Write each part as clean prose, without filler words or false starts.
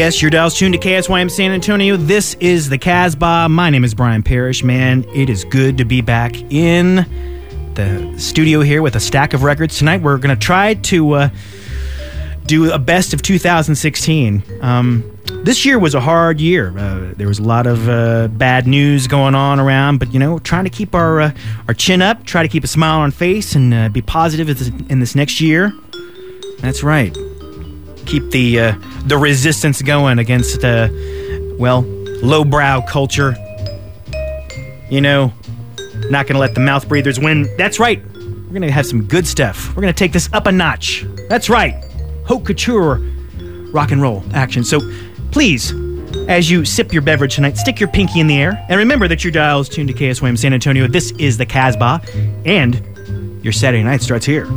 Yes, your dial's tuned to KSYM San Antonio. This is the Casbah. My name is Brian Parrish. Man, it is good to be back in the studio here with a stack of records. Tonight we're going to try to do a best of 2016. This year was a hard year. There was a lot of bad news going on around, but, trying to keep our chin up, try to keep a smile on our face, and be positive in this next year. That's right. Keep the resistance going against, lowbrow culture. Not going to let the mouth breathers win. That's right. We're going to have some good stuff. We're going to take this up a notch. That's right. Haute couture rock and roll action. So please, as you sip your beverage tonight, stick your pinky in the air. And remember that your dial is tuned to KSYM San Antonio. This is the Casbah. And your Saturday night starts here.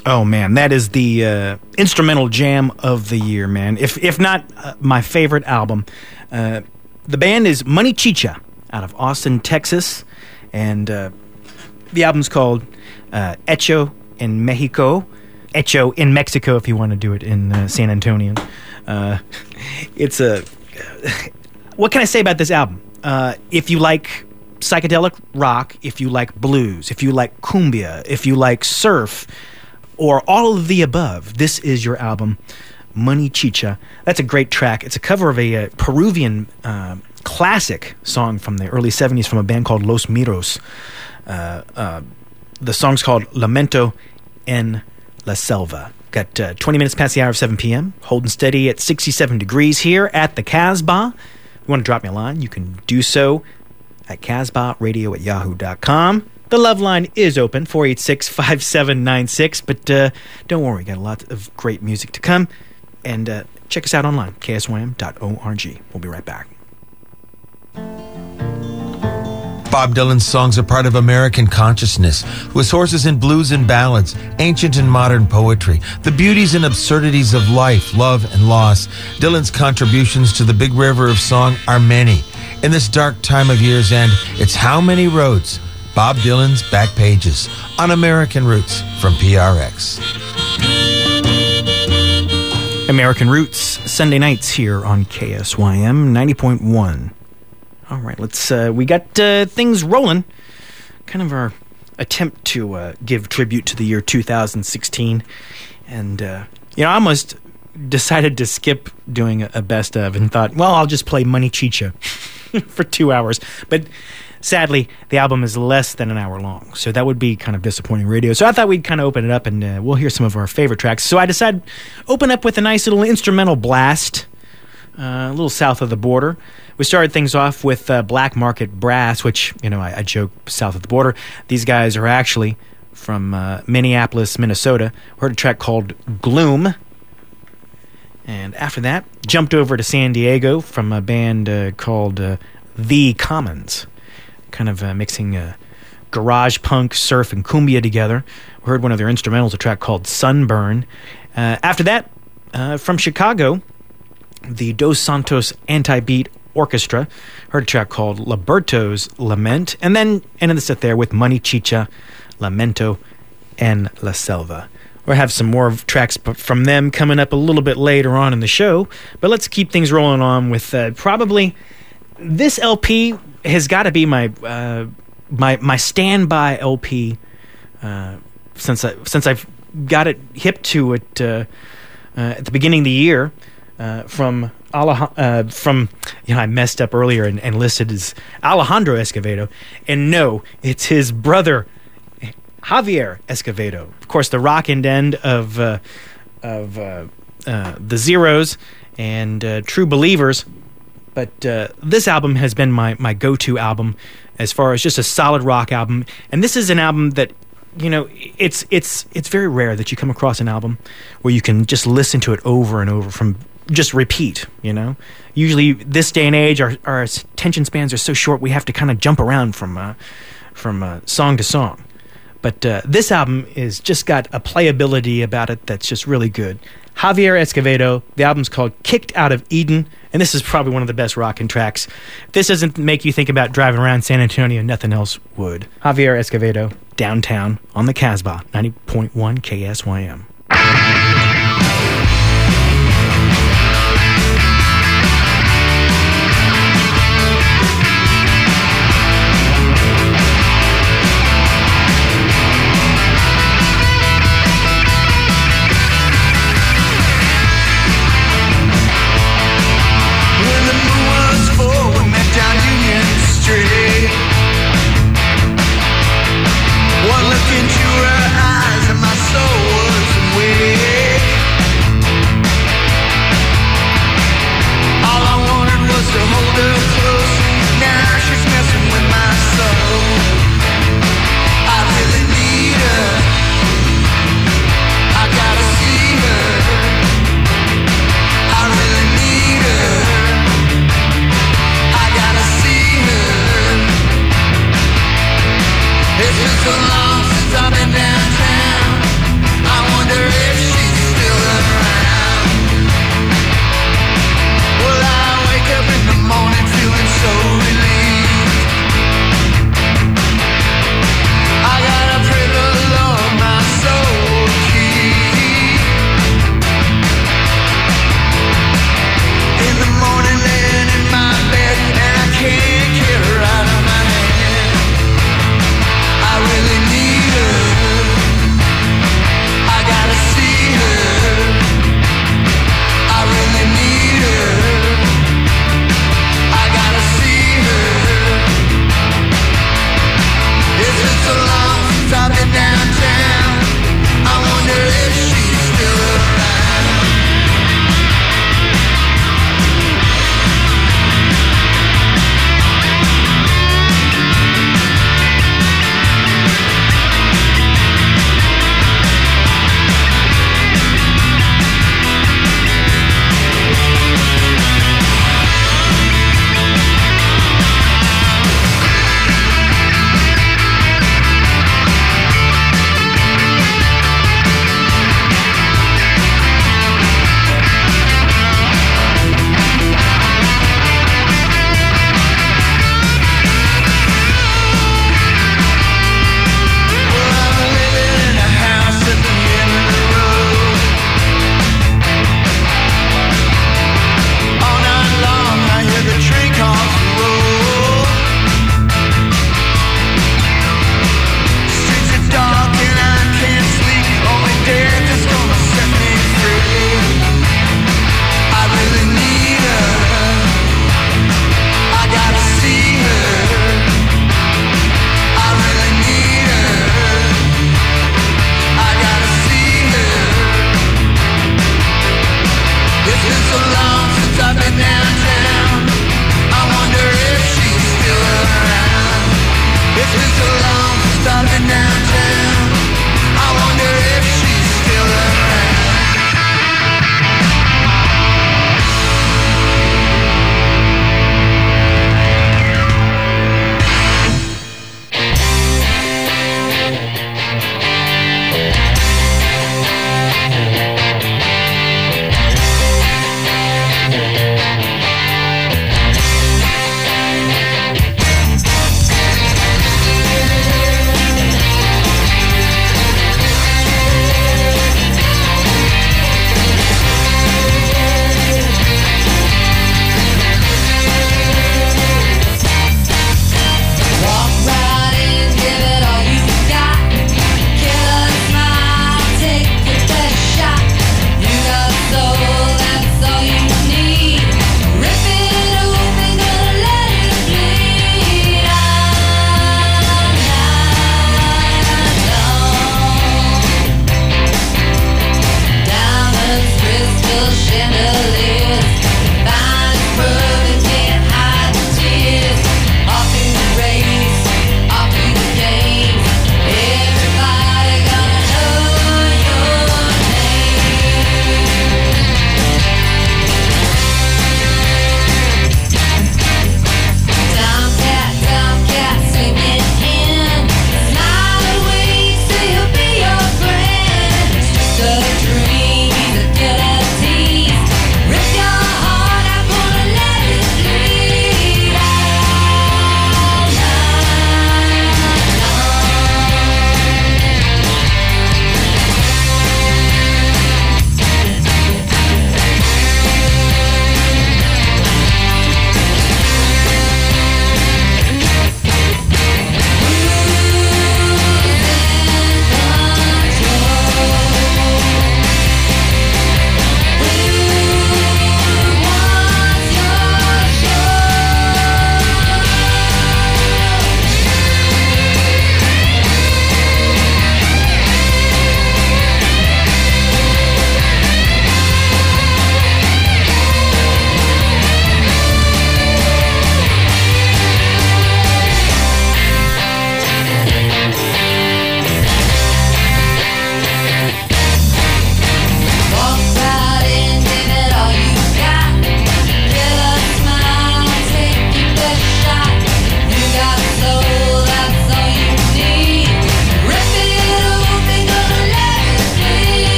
Oh, man, that is the instrumental jam of the year, man. If not my favorite album. The band is Money Chicha out of Austin, Texas. And the album's called Hecho in Mexico. Hecho in Mexico, if you want to do it in San Antonio. It's a... What can I say about this album? If you like psychedelic rock, if you like blues, if you like cumbia, if you like surf, or all of the above, this is your album, Money Chicha. That's a great track. It's a cover of a Peruvian classic song from the early 70s from a band called Los Miros. The song's called Lamento en la Selva. Got 20 minutes past the hour of 7 p.m. Holding steady at 67 degrees here at the Casbah. If you want to drop me a line, you can do so at casbahradio@yahoo.com. The love line is open, 486-5796, but don't worry, got a lot of great music to come. And check us out online, ksym.org. We'll be right back. Bob Dylan's songs are part of American consciousness, with sources in blues and ballads, ancient and modern poetry, the beauties and absurdities of life, love, and loss. Dylan's contributions to the big river of song are many. In this dark time of year's end, it's How Many Roads? Bob Dylan's Back Pages on American Roots from PRX. American Roots, Sunday nights here on KSYM 90.1. All right, we got things rolling. Kind of our attempt to give tribute to the year 2016. And, I almost decided to skip doing a best of and thought, well, I'll just play Money Chicha for 2 hours. But sadly, the album is less than an hour long, so that would be kind of disappointing radio. So I thought we'd kind of open it up and we'll hear some of our favorite tracks. So I decided open up with a nice little instrumental blast, a little south of the border. We started things off with Black Market Brass, which, I joke south of the border. These guys are actually from Minneapolis, Minnesota. We heard a track called Gloom. And after that, jumped over to San Diego from a band called The Commons. Kind of mixing garage punk, surf, and cumbia together. We heard one of their instrumentals, a track called Sunburn. After that, from Chicago, the Dos Santos Anti-Beat Orchestra. Heard a track called Liberto's Lament. And then ended the set there with Money Chicha, Lamento, and La Selva. We'll have some more tracks from them coming up a little bit later on in the show. But let's keep things rolling on with probably this LP has got to be my standby LP since I've got it hip to it at the beginning of the year from I messed up earlier and listed as Alejandro Escovedo, and no, it's his brother Javier Escovedo. Of course, the rockin' end of the Zeros and True Believers. But this album has been my go-to album as far as just a solid rock album. And this is an album that, it's very rare that you come across an album where you can just listen to it over and over from just repeat, Usually this day and age, our attention spans are so short we have to kind of jump around from song to song. But this album is just got a playability about it that's just really good. Javier Escovedo, the album's called Kicked Out of Eden, and this is probably one of the best rockin' tracks. If this doesn't make you think about driving around San Antonio, nothing else would. Javier Escovedo, Downtown on the Casbah, 90.1 KSYM. One look into her eyes and my soul was away.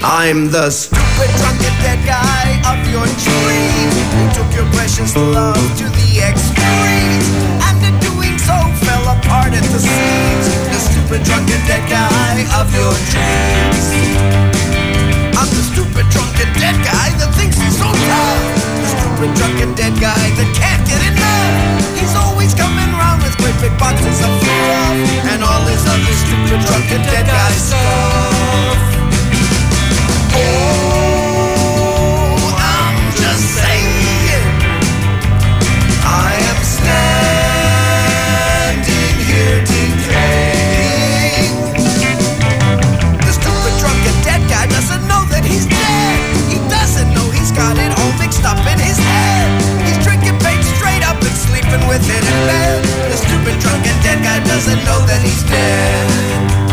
I'm the stupid, drunken, dead guy of your dreams, who took your precious love to the extremes, and in doing so fell apart at the seams. The stupid, drunken, dead guy of your dreams. I'm the stupid, drunken, dead guy that thinks he's so tough. The stupid, drunken, dead guy that can't get enough. He's always coming round with great big boxes of fluff and all his other stupid, drunken, dead guy stuff. Oh, I'm just saying, I am standing here decaying. The stupid, drunken, dead guy doesn't know that he's dead. He doesn't know he's got it all mixed up in his head. He's drinking paint straight up and sleeping with it in bed. The stupid, drunken, dead guy doesn't know that he's dead.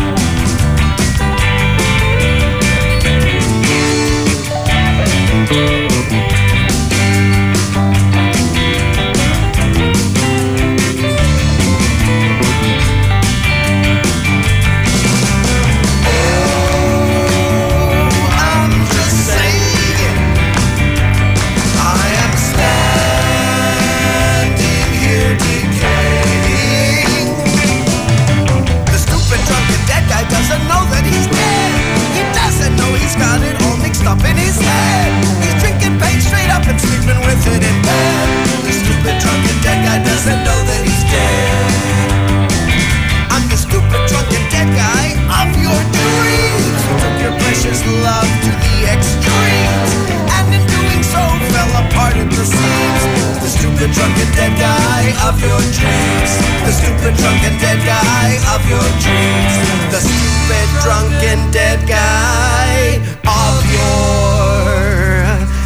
Doesn't know that he's dead. He doesn't know he's got it all mixed up in his head. He's drinking paint straight up and sleeping with it in bed. The stupid, drunken, dead guy doesn't know that he's dead. I'm the stupid, drunken, dead guy of your dreams, who took your precious love to the extremes, and in doing so fell apart at the seams. The stupid, drunken, dead guy of your dreams. The stupid, drunken, dead guy of your dreams. The stupid, drunken, dead guy of your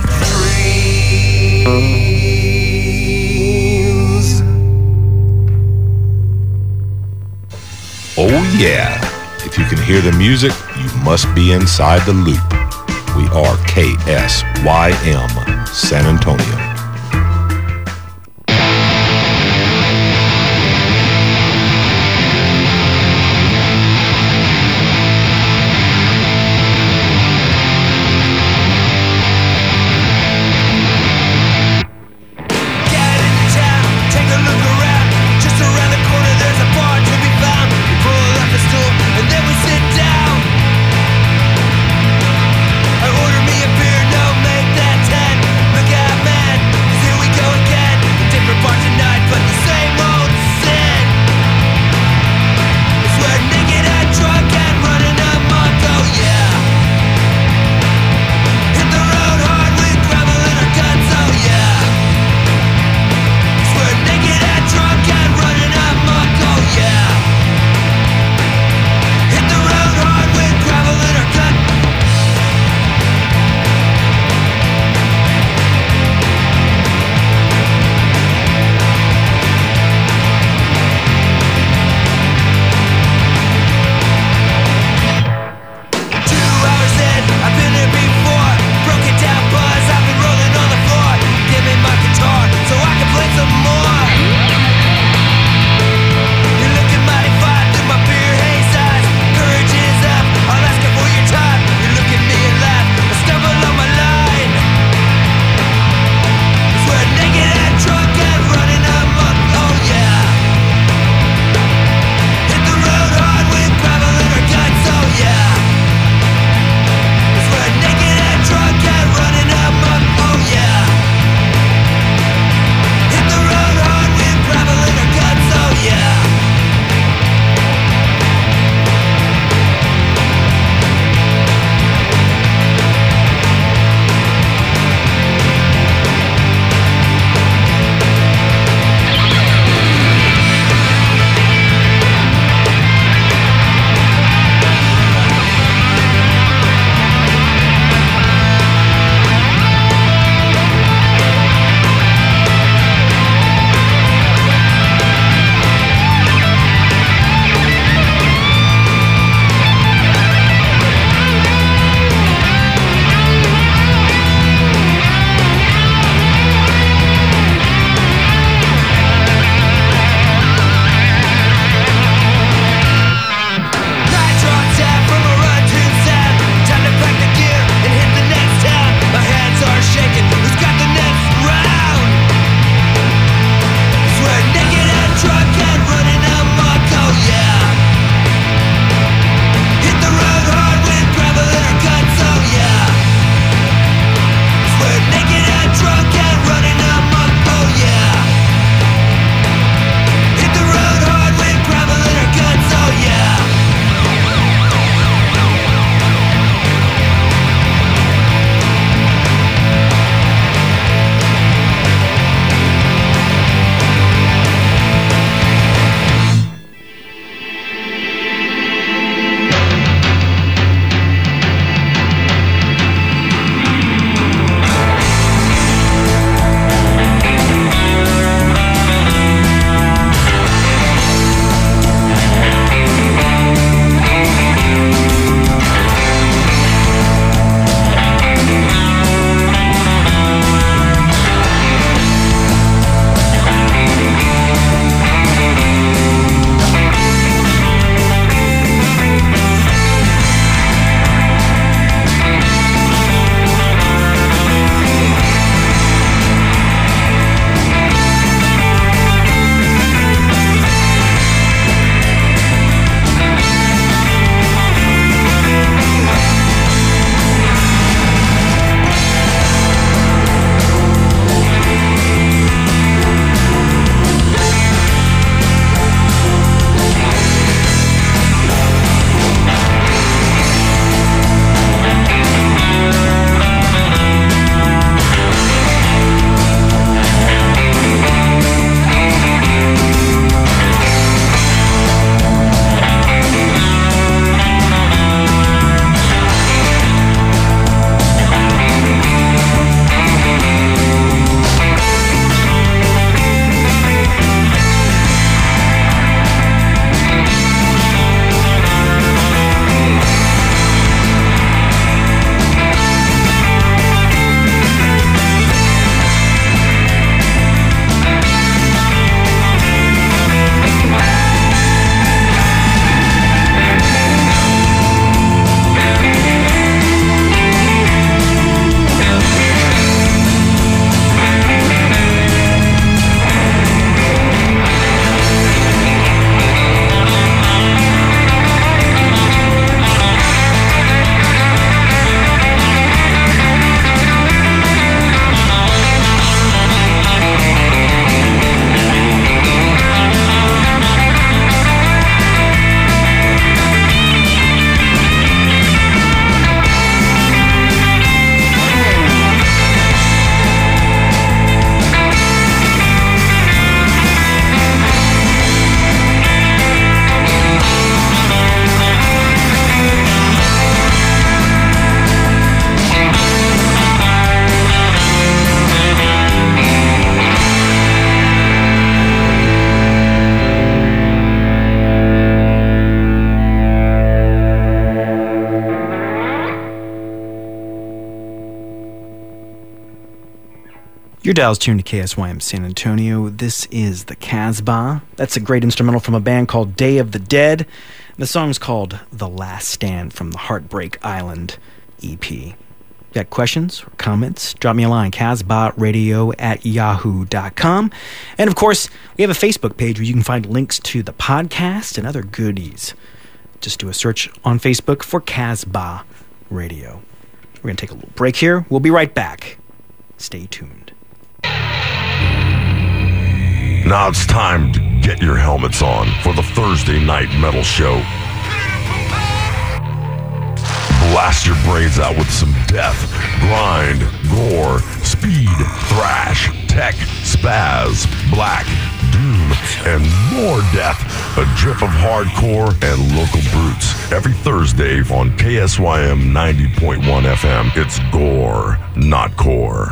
dreams. Oh yeah, if you can hear the music, you must be inside the loop. We are KSYM San Antonio. Order me a beer, no, make that 10. Look out, man. Your dial's tuned to KSYM San Antonio. This is the Casbah. That's a great instrumental from a band called Day of the Dead. The song's called The Last Stand from the Heartbreak Island EP. Got questions or comments? Drop me a line, casbahradio@yahoo.com. And of course, we have a Facebook page where you can find links to the podcast and other goodies. Just do a search on Facebook for Casbah Radio. We're going to take a little break here. We'll be right back. Stay tuned. Now it's time to get your helmets on for the Thursday Night Metal Show. Blast your brains out with some death, grind, gore, speed, thrash, tech, spaz, black, doom, and more death. A drip of hardcore and local brutes. Every Thursday on KSYM 90.1 FM. It's gore, not core.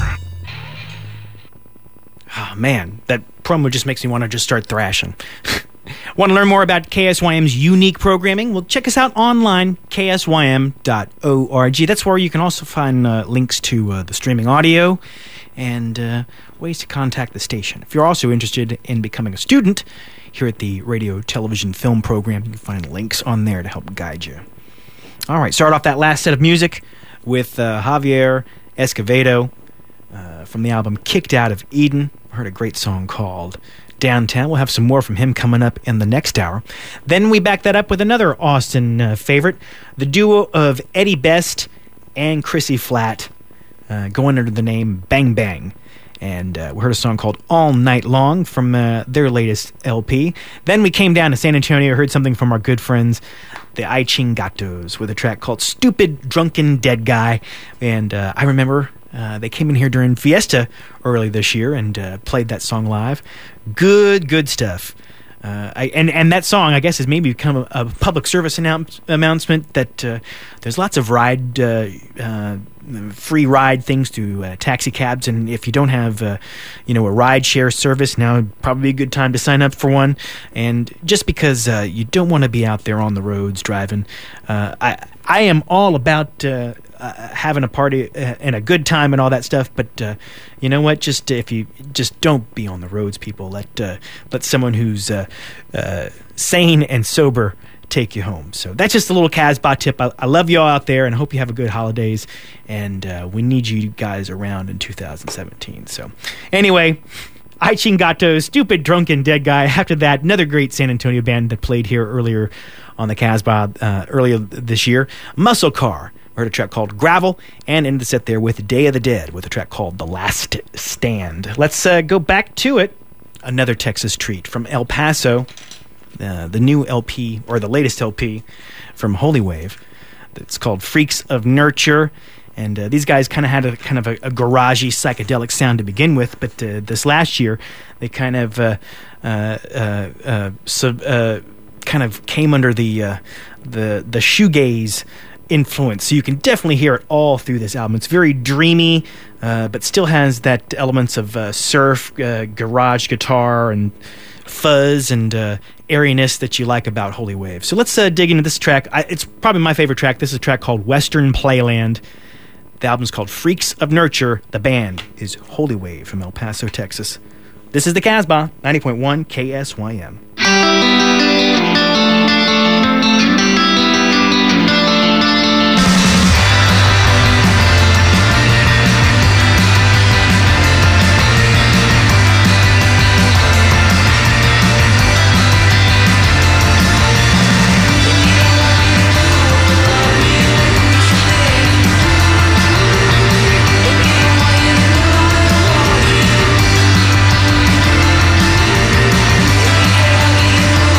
Oh, man, that promo just makes me want to just start thrashing. Want to learn more about KSYM's unique programming? Well, check us out online, ksym.org. That's where you can also find links to the streaming audio and ways to contact the station. If you're also interested in becoming a student here at the radio, television, film program, you can find links on there to help guide you. All right, start off that last set of music with Javier Escovedo from the album Kicked Out of Eden. I heard a great song called Downtown. We'll have some more from him coming up in the next hour. Then we back that up with another Austin favorite, the duo of Eddie Best and Chrissy Flatt, going under the name Bang Bang. And we heard a song called All Night Long from their latest LP. Then we came down to San Antonio, heard something from our good friends, the I Chingatos, with a track called Stupid Drunken Dead Guy. And I remember they came in here during Fiesta early this year and played that song live. Good stuff. And that song, I guess, has maybe become a public service announcement that there's lots of free ride things through taxi cabs, and if you don't have a ride share service, now would probably be a good time to sign up for one. And just because you don't want to be out there on the roads driving, I am all about having a party and a good time and all that stuff, but you know what, if you just don't be on the roads, people. Let someone who's sane and sober take you home. So that's just a little Casbah tip. I love you all out there, and I hope you have a good holidays, and we need you guys around in 2017. So anyway, I Chingatos, Stupid Drunken Dead Guy. After that, another great San Antonio band that played here earlier on the Casbah earlier this year, Muscle Car. We heard a track called Gravel, and ended the set there with Day of the Dead with a track called The Last Stand. Let's go back to it. Another Texas treat from El Paso, the new LP, or the latest LP from Holy Wave. It's called Freaks of Nurture, and these guys kind of had a garagey psychedelic sound to begin with, but this last year they kind of came under the shoegaze influence, so you can definitely hear it all through this album. It's very dreamy, but still has that elements of surf, garage guitar, and fuzz and airiness that you like about Holy Wave. So let's dig into this track. It's probably my favorite track. This is a track called Western Playland. The album's called Freaks of Nurture. The band is Holy Wave from El Paso, Texas. This is the Casbah, 90.1 KSYM. You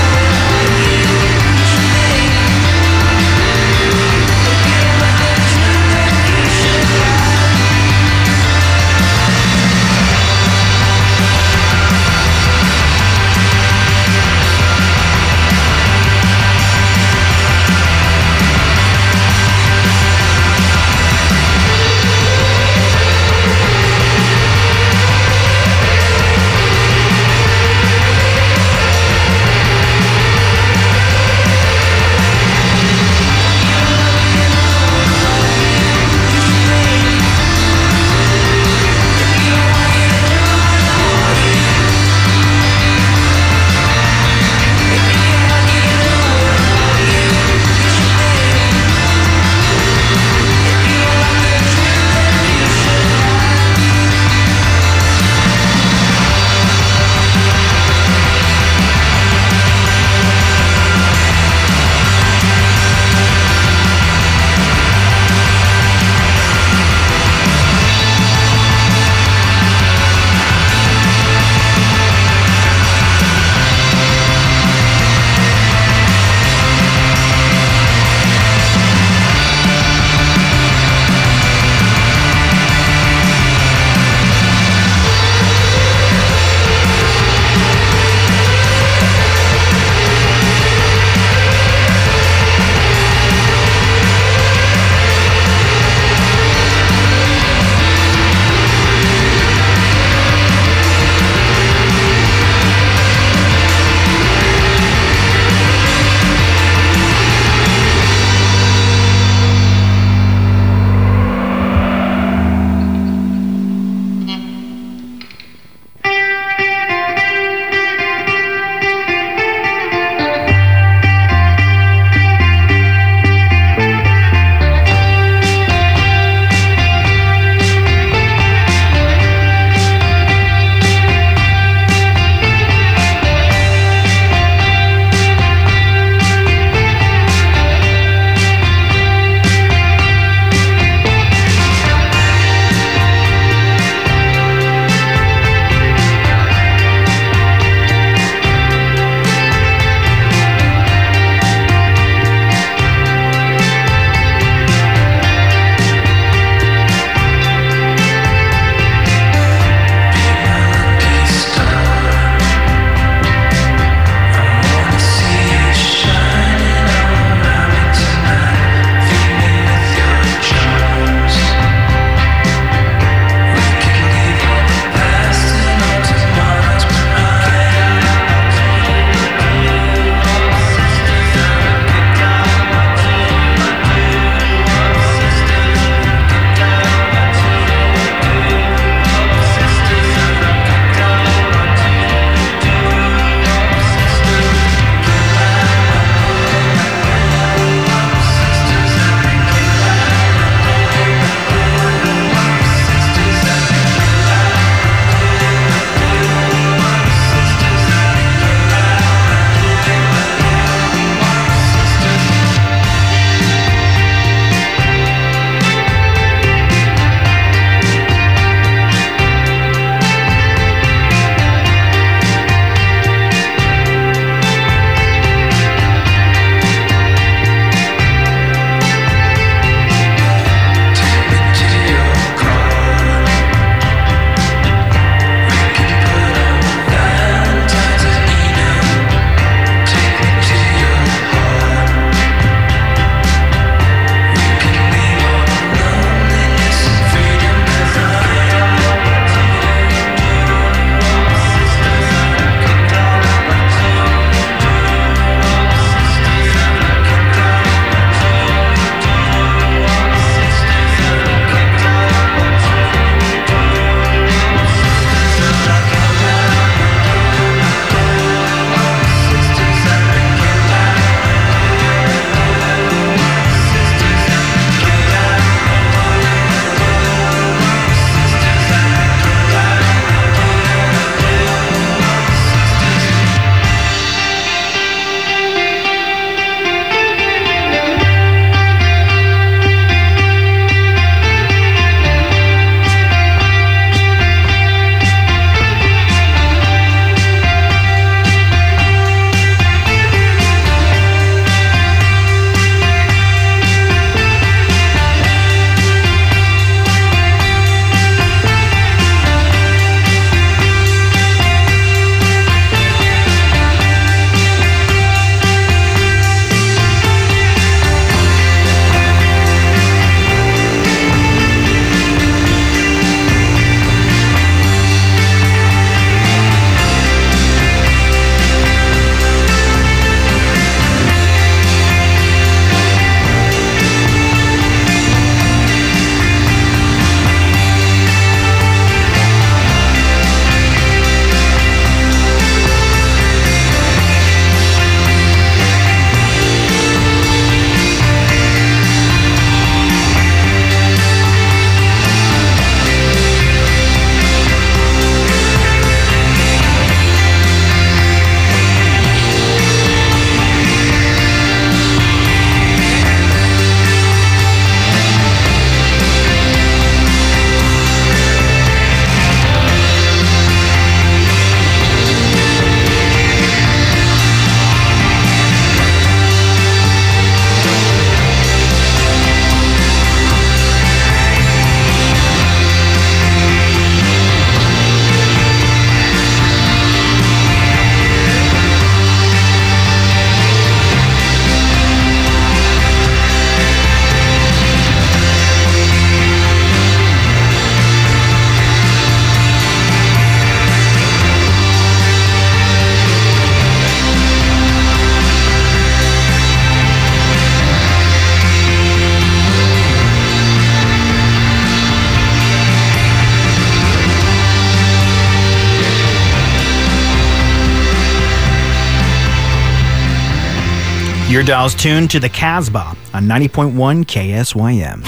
Your dial's tuned to the Casbah on 90.1 KSYM.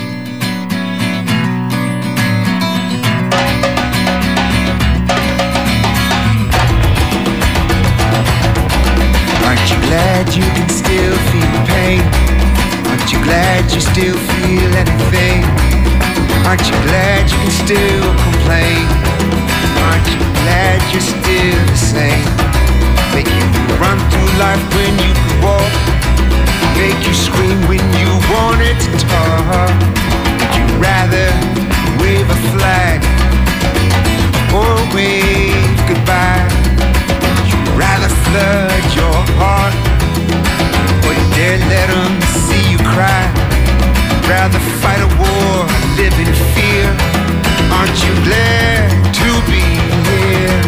Aren't you glad you can still feel pain? Aren't you glad you still feel anything? Aren't you glad you can still complain? Aren't you glad you're still the same? Make you run through life when you could walk. Make you scream when you wanted to talk. Would you rather wave a flag or wave goodbye? Would you rather flood your heart or dare let them see you cry? Rather fight a war, live in fear? Aren't you glad to be here?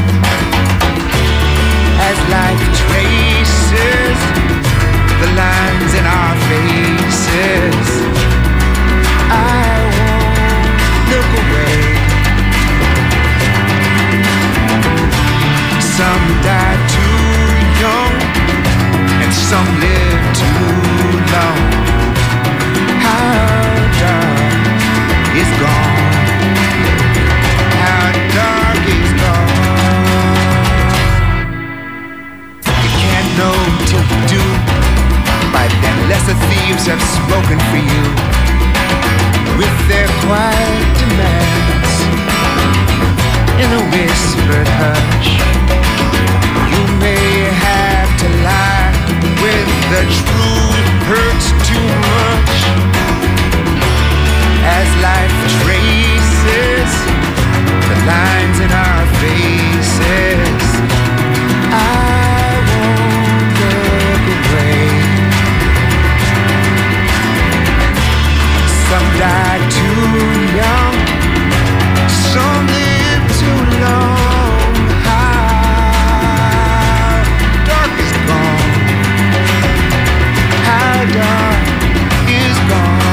As life traces the lines in our faces, I won't look away. Some die too young and some live too long. How dark is gone? How dark is gone? You can't know till you do. By then lesser thieves have spoken for you with their quiet demands. In a whispered hush, you may have to lie when the truth hurts too much. As life traces the lines in our faces, I won't look away. Some die too young, some live too long. How dark is gone? How dark is gone?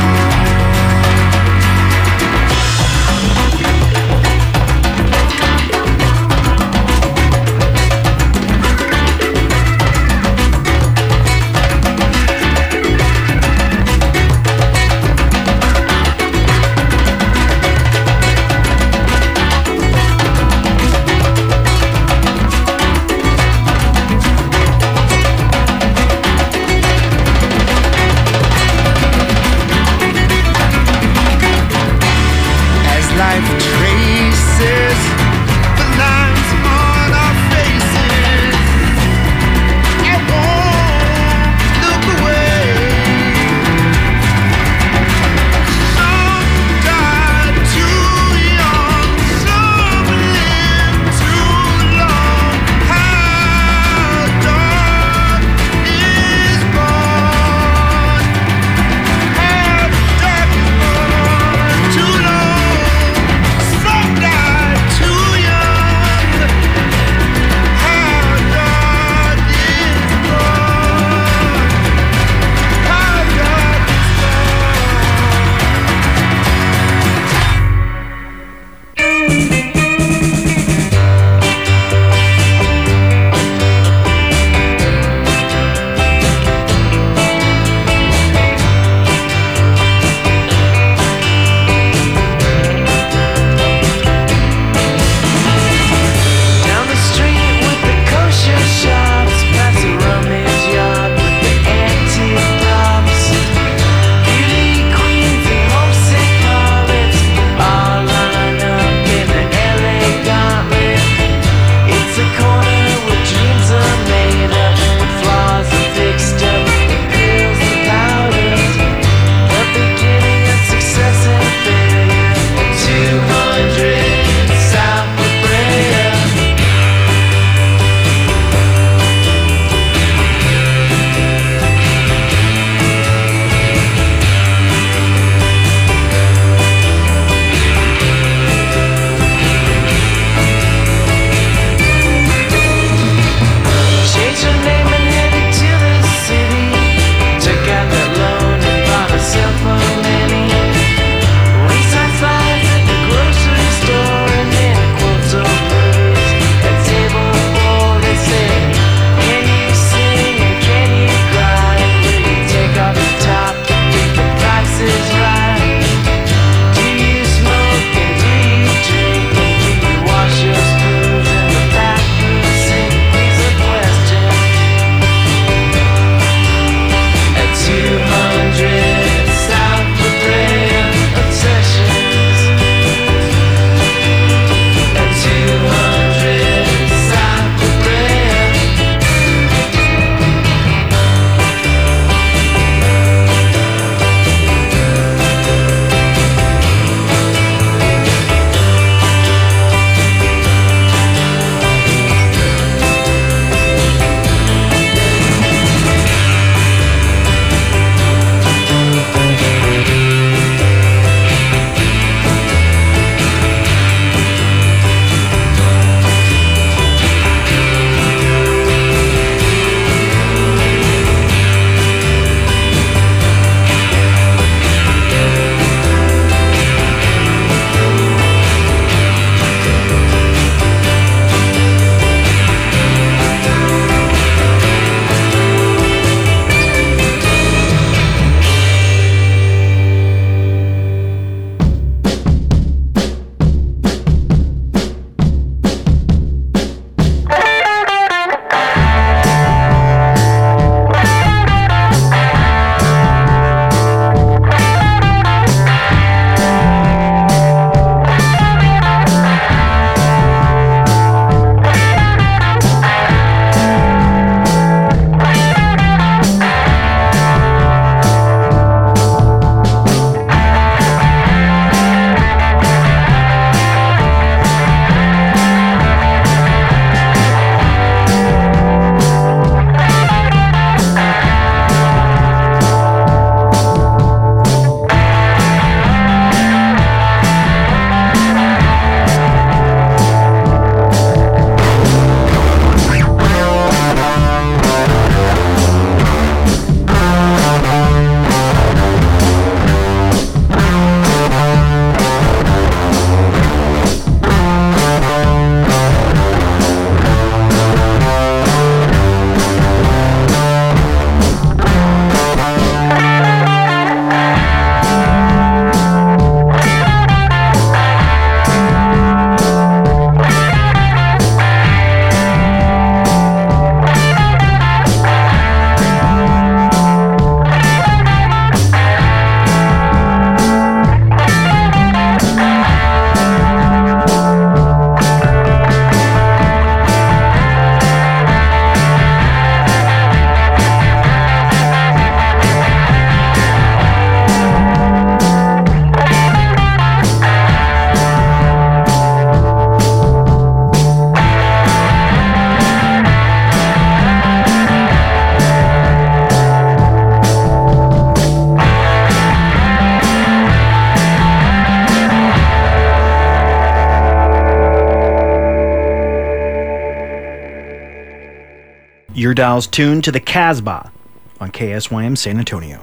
Your dial's tuned to the Casbah on KSYM San Antonio.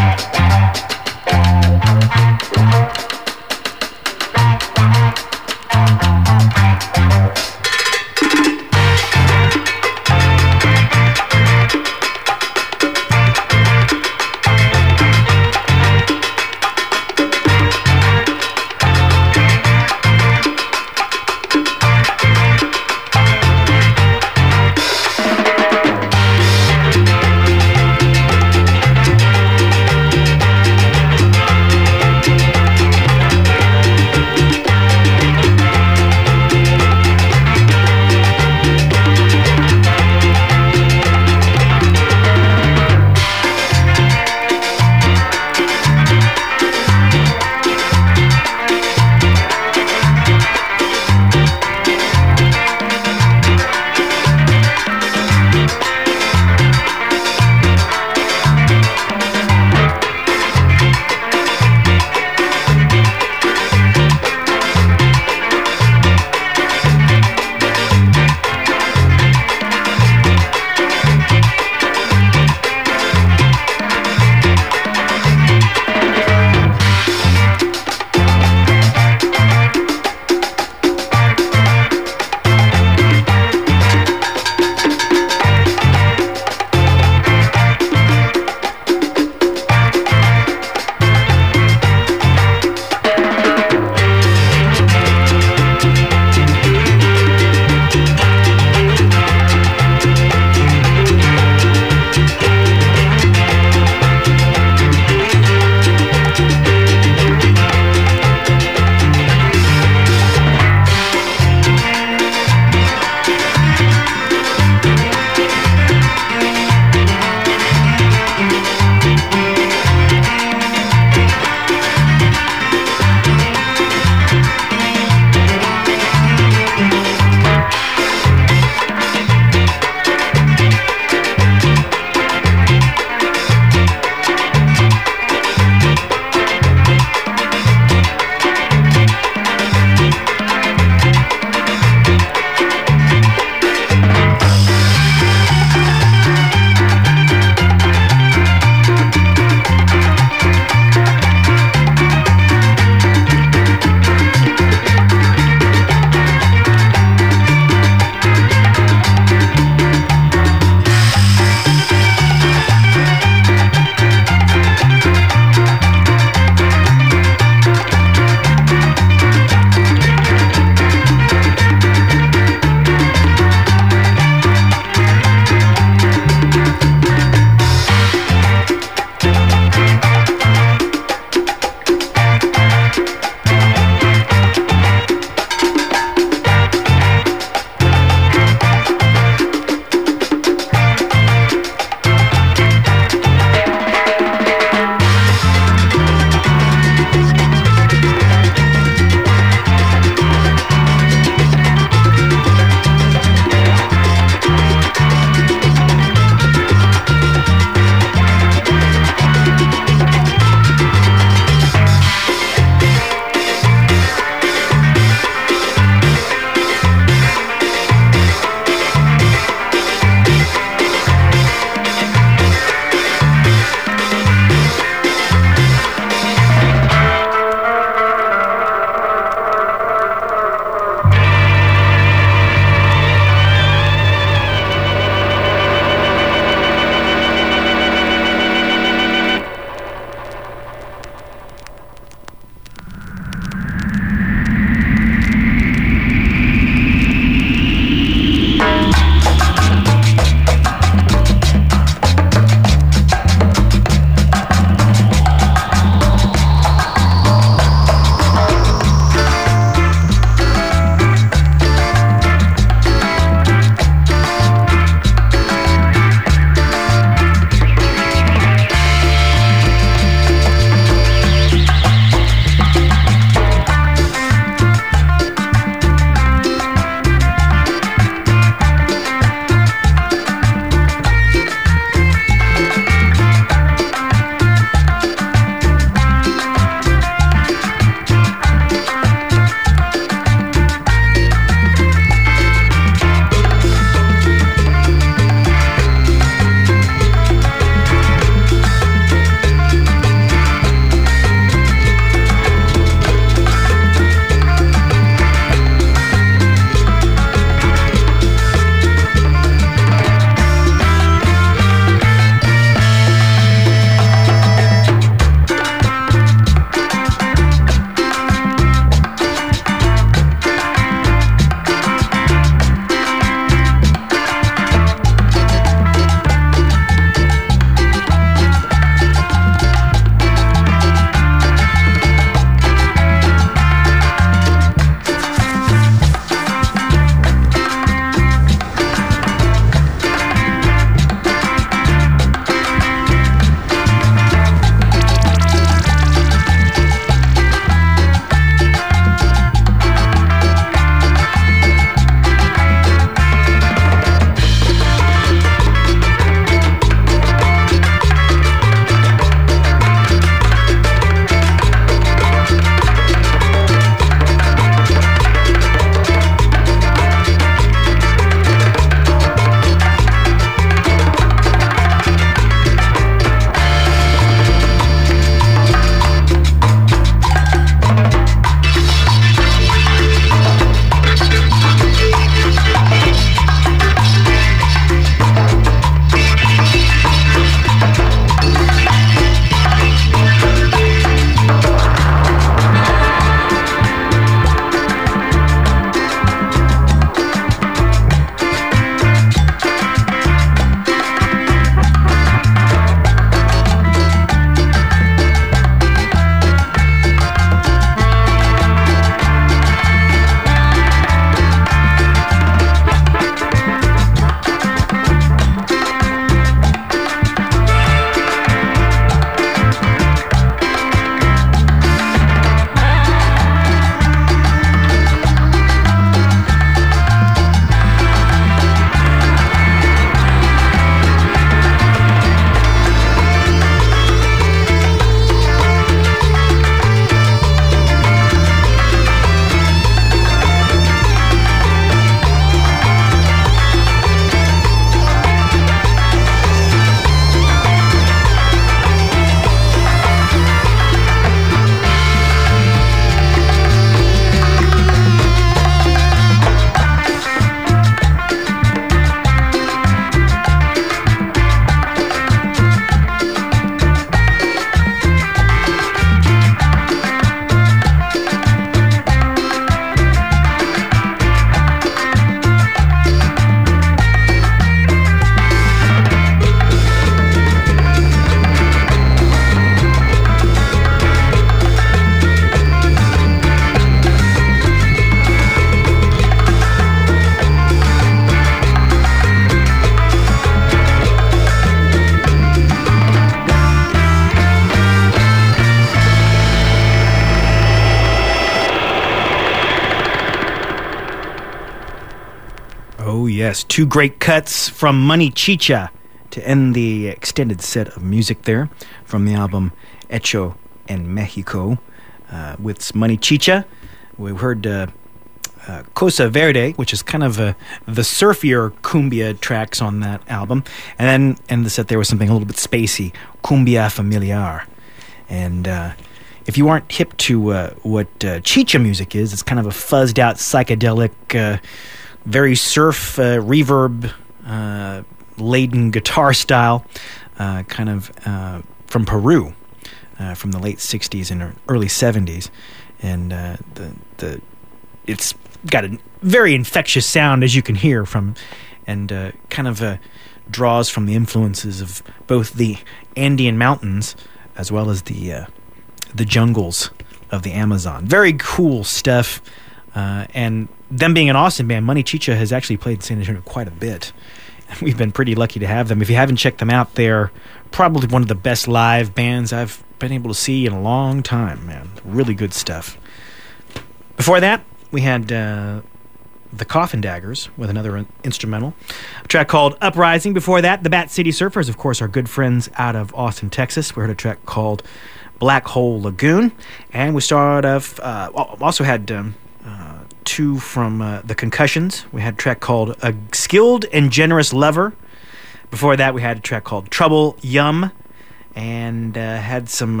Oh, yes. Two great cuts from Money Chicha to end the extended set of music there from the album Hecho en Mexico with Money Chicha. We heard Cosa Verde, which is kind of the surfier cumbia tracks on that album. And then in the set there was something a little bit spacey, Cumbia Familiar. And if you aren't hip to what Chicha music is, it's kind of a fuzzed out psychedelic, very surf reverb laden guitar style, kind of from Peru, from the late 60s and early 70s. And it's got a very infectious sound, as you can hear from, and kind of draws from the influences of both the Andean mountains as well as the jungles of the Amazon. Very cool stuff. And them being an Austin band, Money Chicha has actually played in San Antonio quite a bit. We've been pretty lucky to have them. If you haven't checked them out, they're probably one of the best live bands I've been able to see in a long time, man. Really good stuff. Before that, we had the Coffin Daggers with another instrumental, a track called Uprising. Before that, the Bat City Surfers, of course, our good friends out of Austin, Texas. We heard a track called Black Hole Lagoon. And we started off, also had two from the Concussions. We had a track called A Skilled and Generous Lover. Before that, we had a track called Trouble Yum. And had some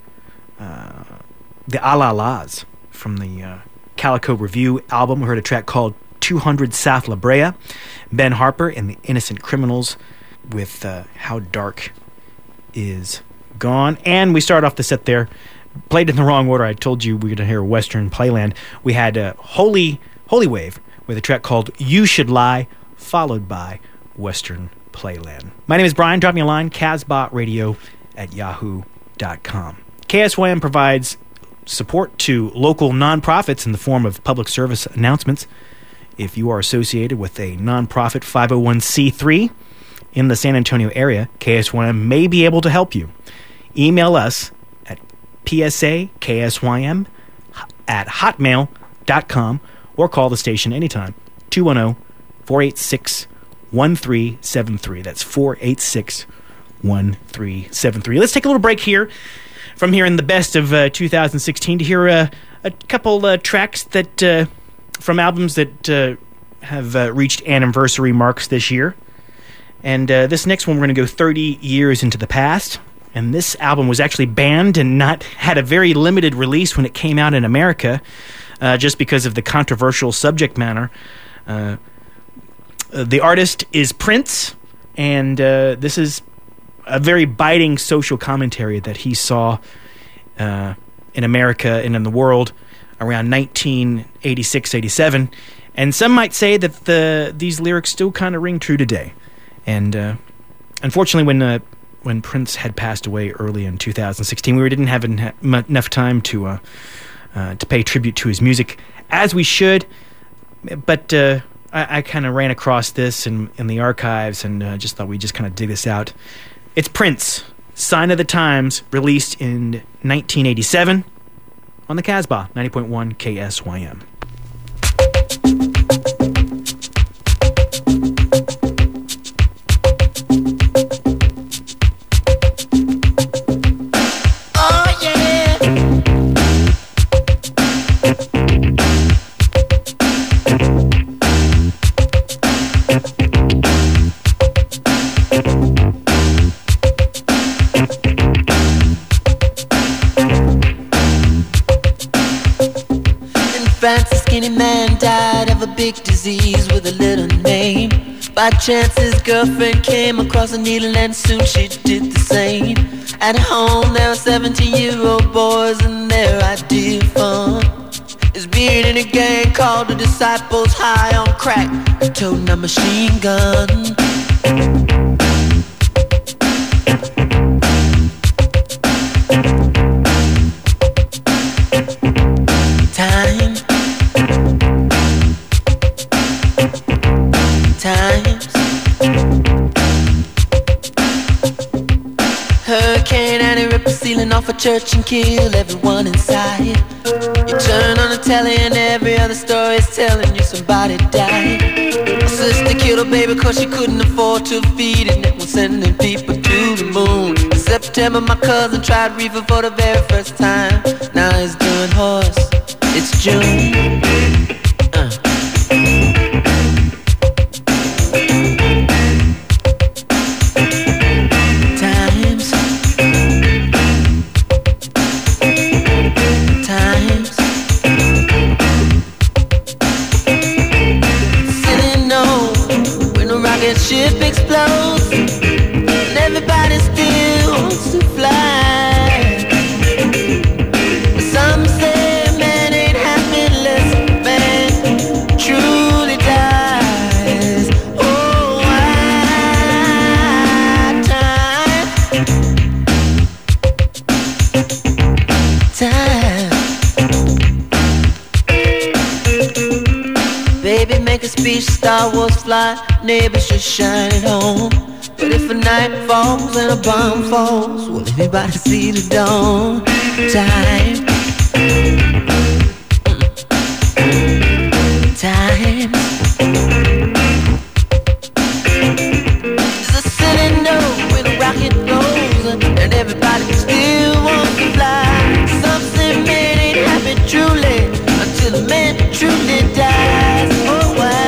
the Alalas from the Calico Review album. We heard a track called 200 South La Brea. Ben Harper and the Innocent Criminals with How Dark Is Gone. And we started off the set there, played in the wrong order. I told you we were going to hear Western Playland. We had Holy Wave with a track called You Should Lie, followed by Western Playland. My name is Brian. Drop me a line, casbotradio@yahoo.com. KSYM provides support to local nonprofits in the form of public service announcements. If you are associated with a nonprofit 501c3 in the San Antonio area, KSYM may be able to help you. Email us at psaksym@hotmail.com or call the station anytime, 210-486-1373. That's 486-1373. Let's take a little break here from hearing the best of 2016 to hear a couple tracks that from albums that have reached anniversary marks this year. And this next one, we're going to go 30 years into the past. And this album was actually banned and had a very limited release when it came out in America, just because of the controversial subject matter. The artist is Prince, and this is a very biting social commentary that he saw in America and in the world around 1986-87. And some might say that these lyrics still kind of ring true today. And unfortunately, when Prince had passed away early in 2016, we didn't have enough time to pay tribute to his music as we should. But I kind of ran across this in the archives and just thought we'd just kind of dig this out. It's Prince, Sign of the Times, released in 1987 on the Casbah, 90.1 KSYM. France, a skinny man died of a big disease with a little name. By chance his girlfriend came across a needle and soon she did the same. At home there were 17-year-old boys and their idea of fun is being in a gang called the Disciples, high on crack, toting a machine gun. Times Hurricane Annie ripped the ceiling off a church and killed everyone inside. You turn on the telly and every other story is telling you somebody died. sister killed her baby cause she couldn't afford to feed it. And was sending people to the moon. In September my cousin tried reefer for the very first time. Now he's doing horse. It's June. Ship explodes and everybody still wants to fly. Some say man ain't happy unless man truly dies. Oh, why time. Baby, make a speech, Star Wars fly. Neighbors should shine at home. But if a night falls and a bomb falls, will anybody see the dawn? Time. Time. There's a silly note when a rocket goes and everybody still wants to fly. Some say man ain't happy truly until the man truly dies. Oh, why?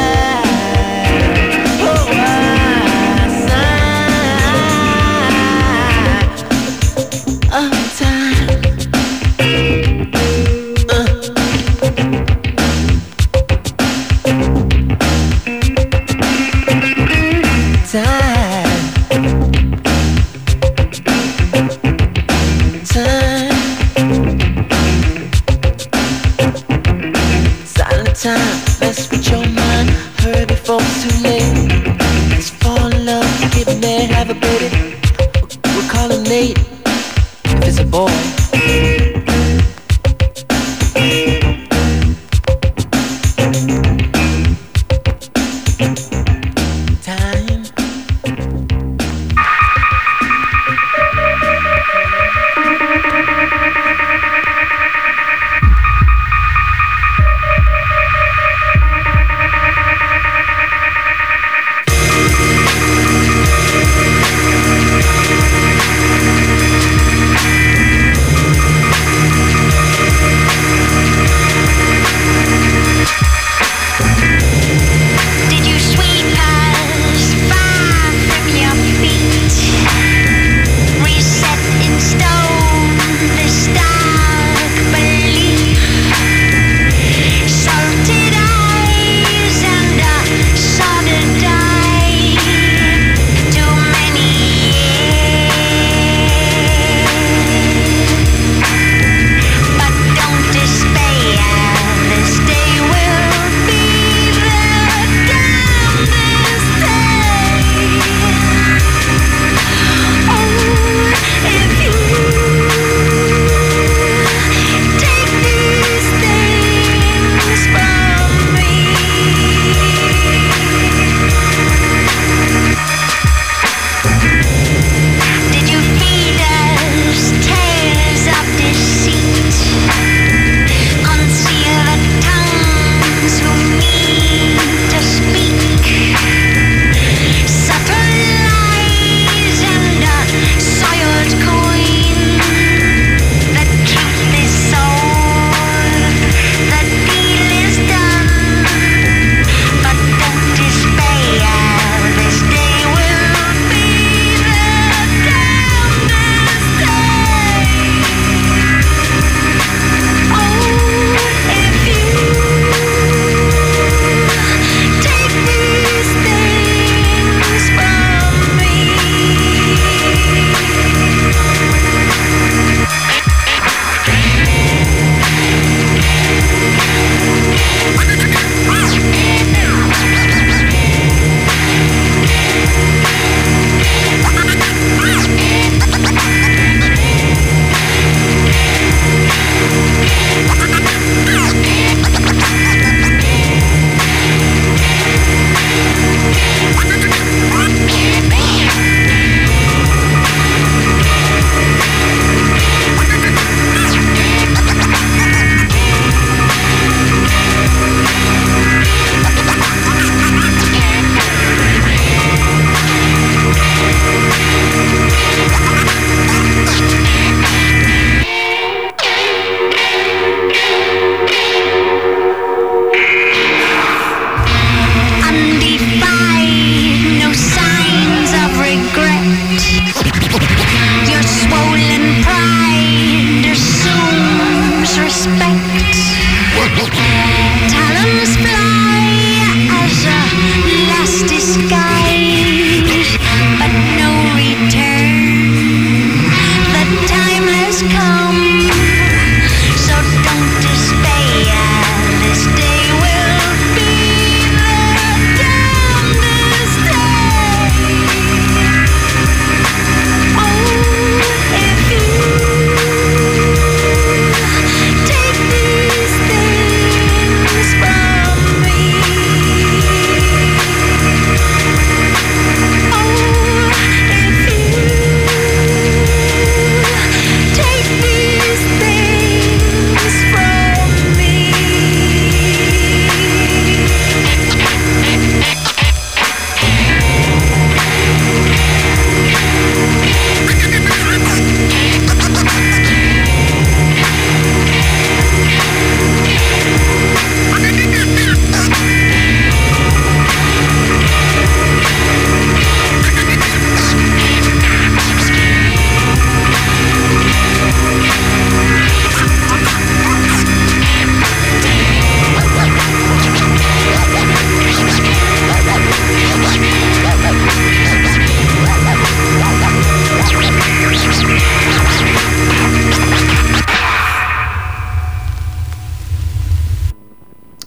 Time, mess with your mind. Hurry before it's too late. Let's fall in love, get married, have a baby. We'll call him Nate if it's a boy.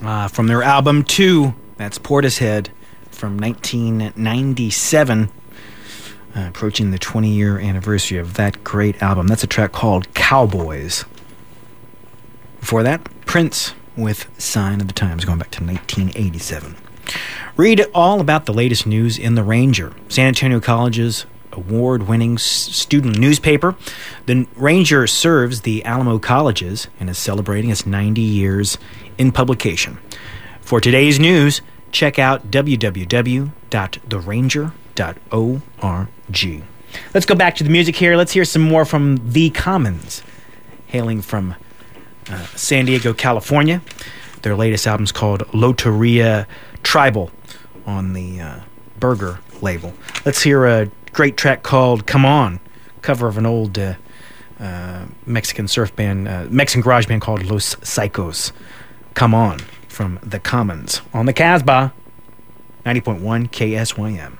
from their album 2, that's Portishead, from 1997, approaching the 20-year anniversary of that great album. That's a track called Cowboys. Before that, Prince with Sign of the Times, going back to 1987. Read all about the latest news in The Ranger, San Antonio College's award-winning student newspaper. The Ranger serves the Alamo colleges and is celebrating its 90 years in publication. For today's news, check out www.theranger.org. Let's go back to the music here. Let's hear some more from The Commons, hailing from San Diego, California. Their latest album's called Loteria Tribal on the Burger label. Let's hear a great track called Come On, cover of an old Mexican surf band, Mexican garage band called Los Psychos. Come On from The Commons on the Casbah, 90.1 KSYM.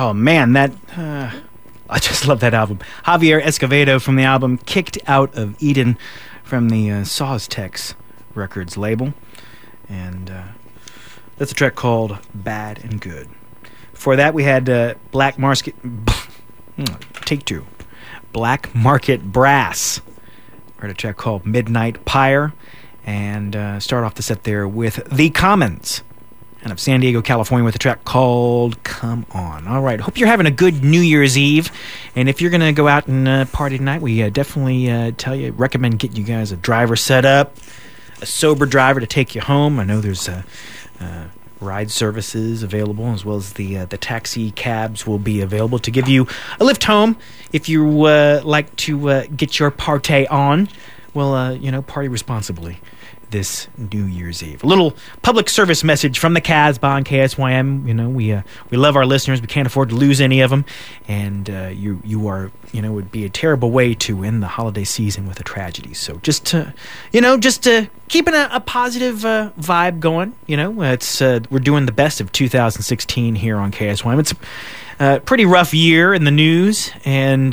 Oh, man, that... I just love that album. Javier Escovedo from the album Kicked Out of Eden from the Sawstex Records label. And that's a track called Bad and Good. Before that, we had Black Market... Take two. Black Market Brass. We heard a track called Midnight Pyre. And start off the set there with The Commons out of San Diego, California, with a track called Come On. All right, hope you're having a good New Year's Eve. And if you're going to go out and party tonight, we definitely recommend getting you guys a driver set up, a sober driver to take you home. I know there's ride services available, as well as the taxi cabs will be available to give you a lift home if you like to get your party on. Well, party responsibly this New Year's Eve. A little public service message from the Casbah on KSYM. We love our listeners. We can't afford to lose any of them. And you are, would be a terrible way to end the holiday season with a tragedy. So just to keeping a positive vibe going. It's we're doing the best of 2016 here on KSYM. It's a pretty rough year in the news, and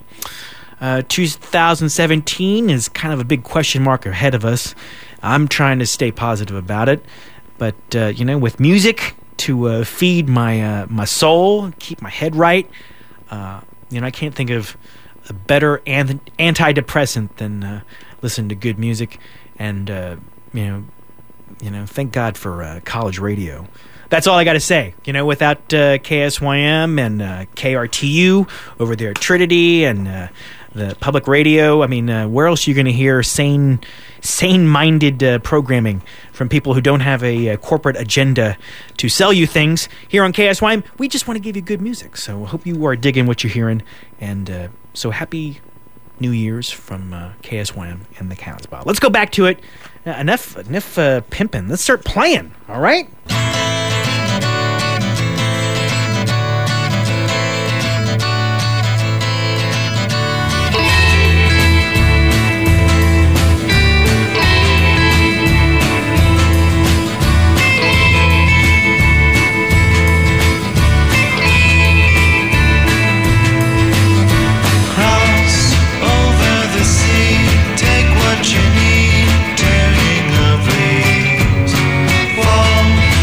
2017 is kind of a big question mark ahead of us. I'm trying to stay positive about it, but with music to feed my soul, keep my head right, I can't think of a better antidepressant than listening to good music, and thank God for college radio. That's all I got to say. Without KSYM and KRTU over there at Trinity and the public radio, where else are you going to hear sane-minded programming from people who don't have a corporate agenda to sell you things? Here on KSYM, we just want to give you good music. So I hope you are digging what you're hearing. And so happy New Year's from KSYM and the Casbah. Let's go back to it. Enough pimping. Let's start playing. All right? You need, turning of leaves, fall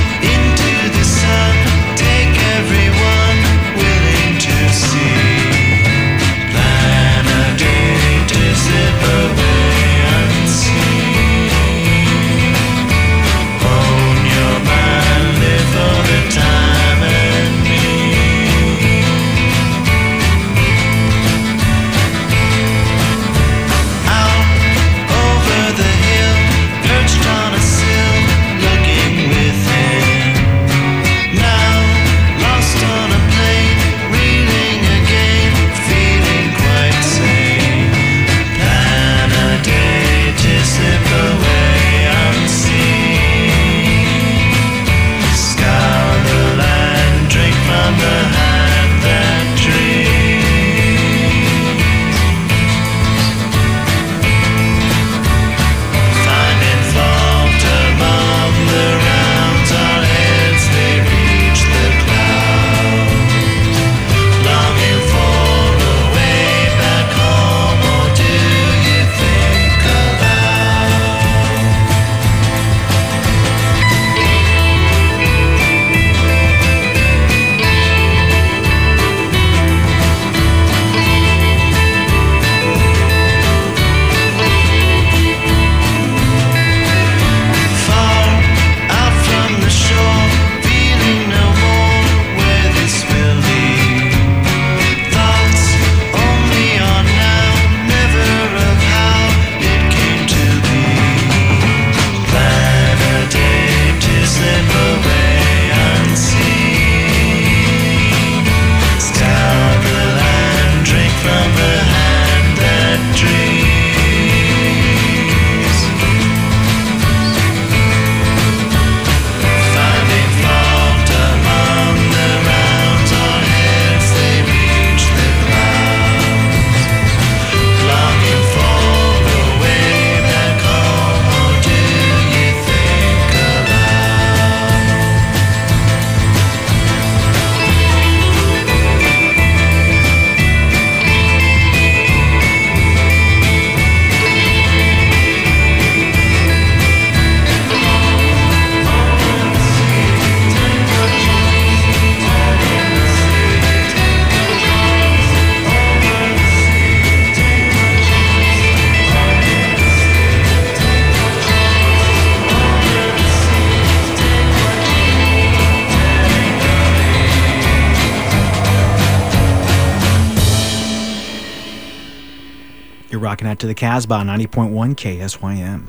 rocking out to the Casbah 90.1 KSYM.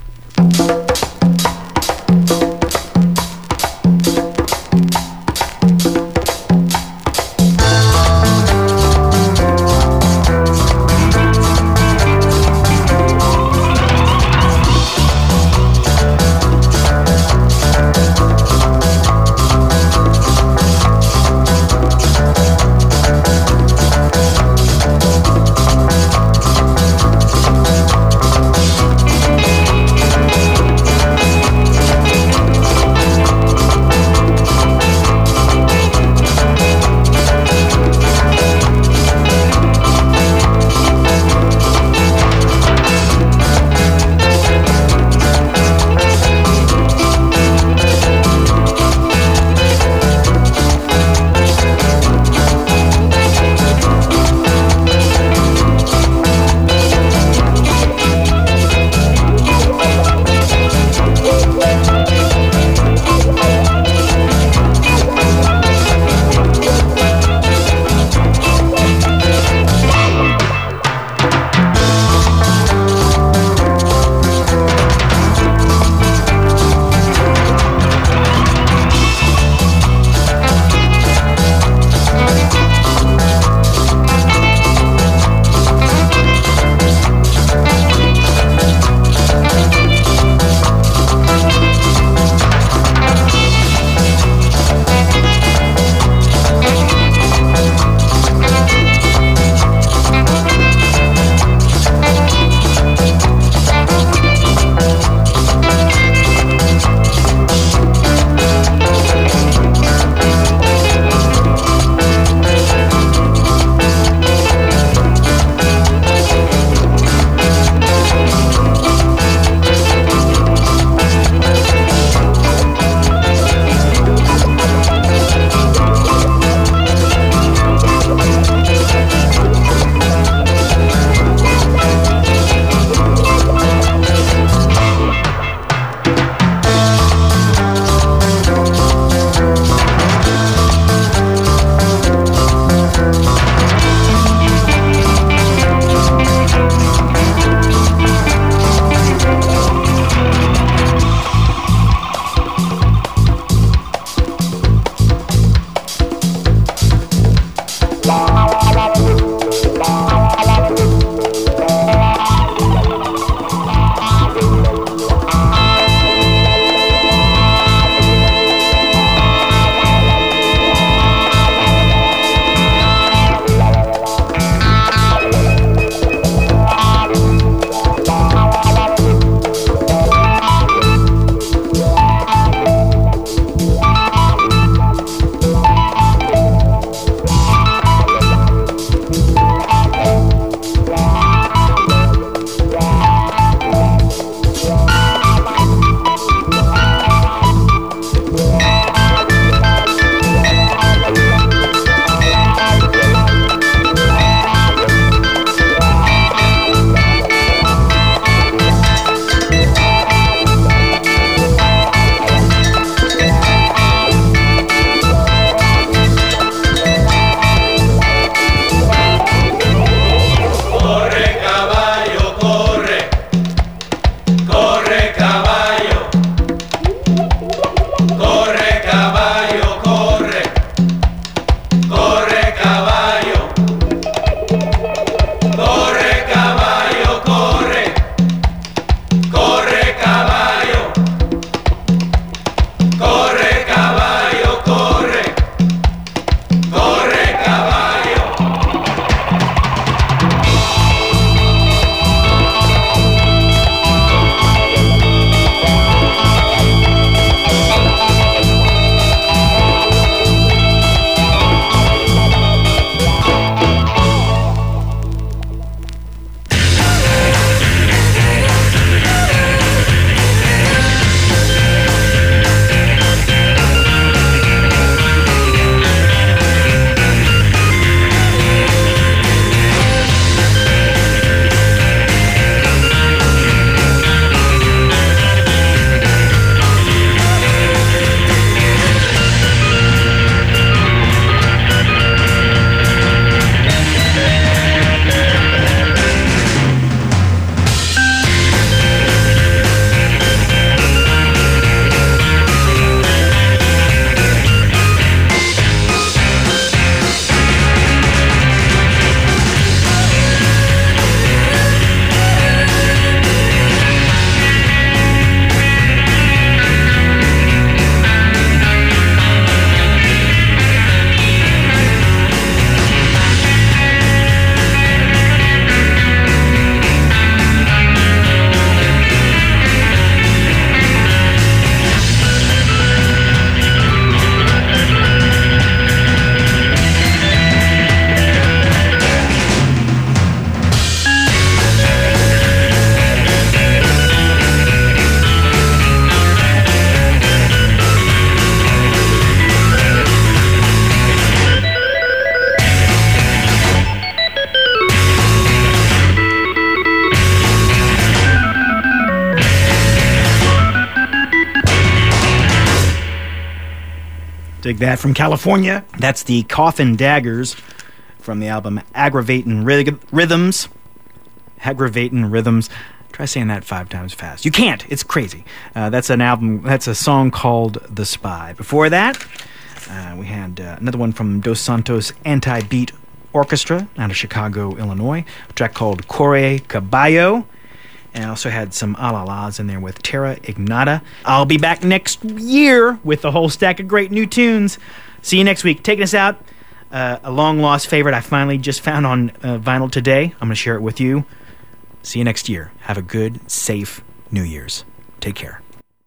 Dig that. From California, that's the Coffin Daggers from the album Aggravatin' Rhythms. Aggravatin' Rhythms. Try saying that 5 times fast. You can't. It's crazy. That's a song called The Spy. Before that, we had another one from Dos Santos Anti-Beat Orchestra out of Chicago, Illinois. A track called Corre Caballo. And I also had some Alalas in there with Terra Ignata. I'll be back next year with a whole stack of great new tunes. See you next week. Taking us out, a long-lost favorite I finally just found on vinyl today. I'm going to share it with you. See you next year. Have a good, safe New Year's. Take care.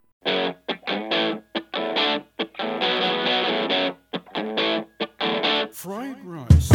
Fried rice.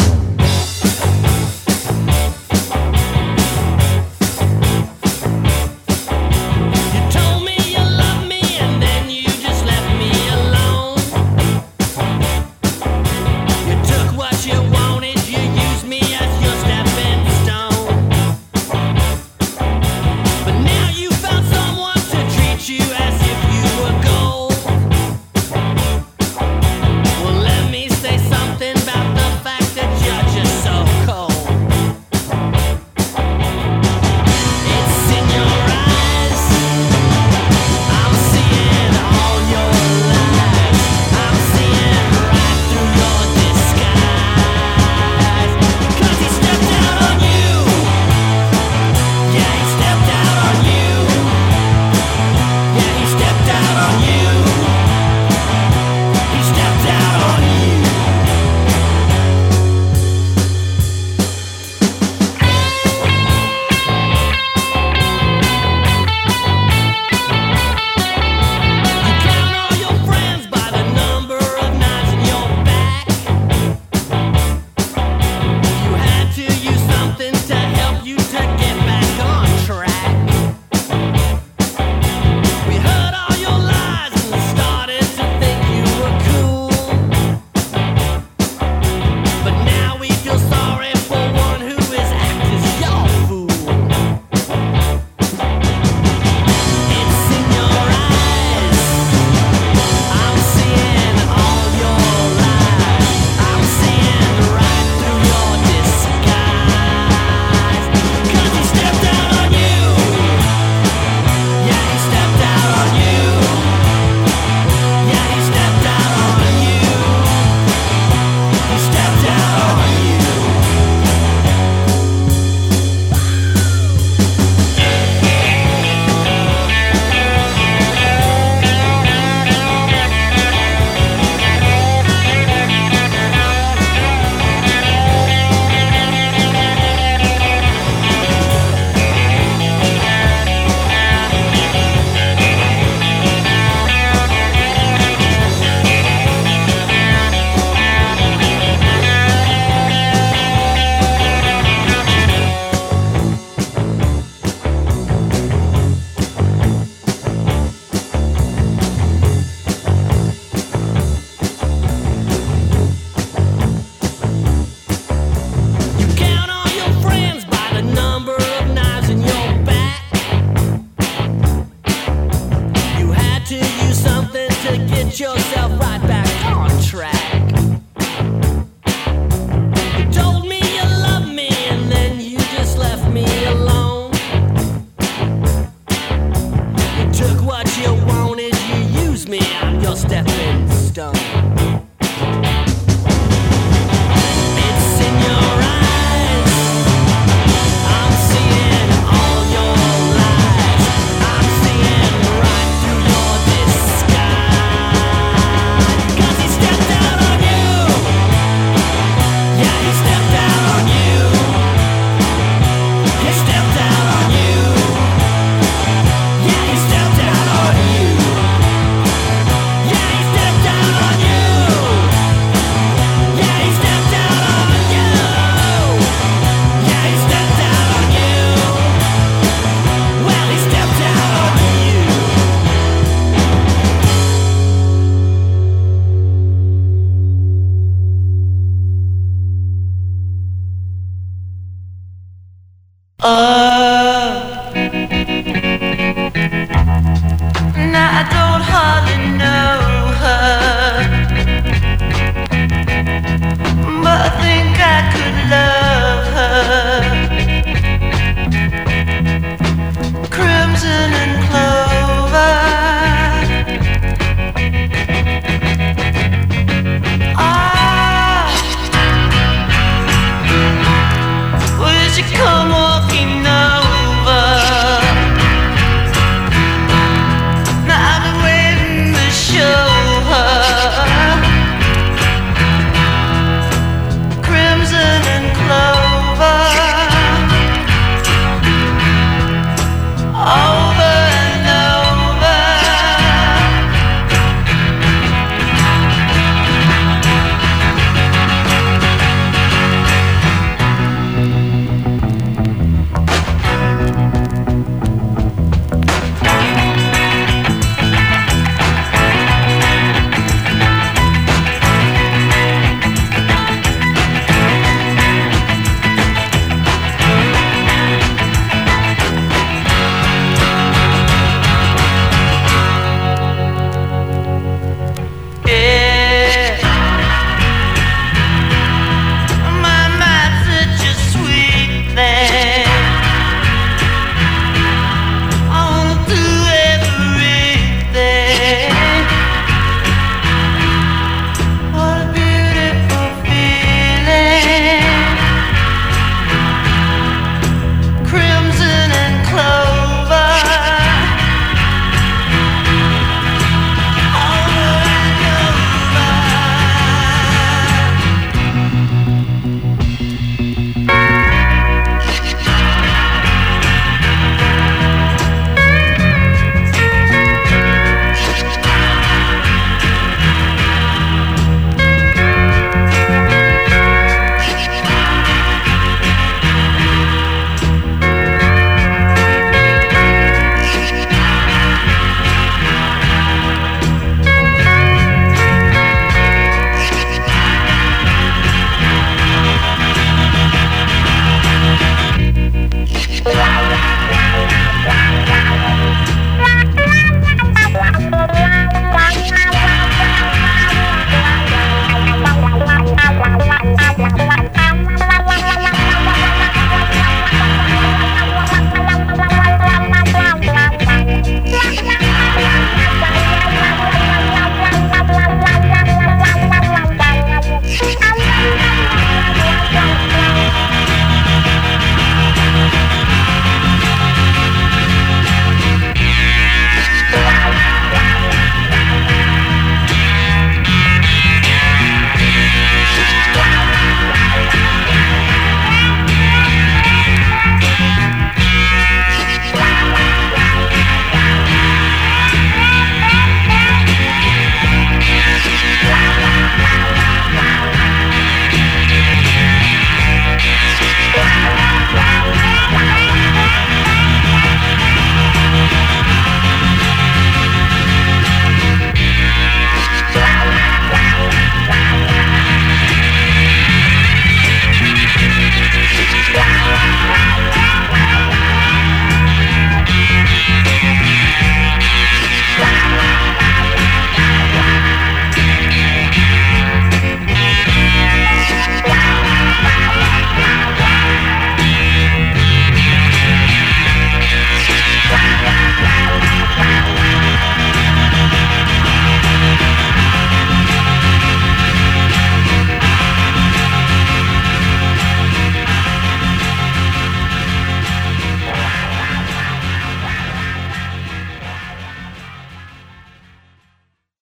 Now I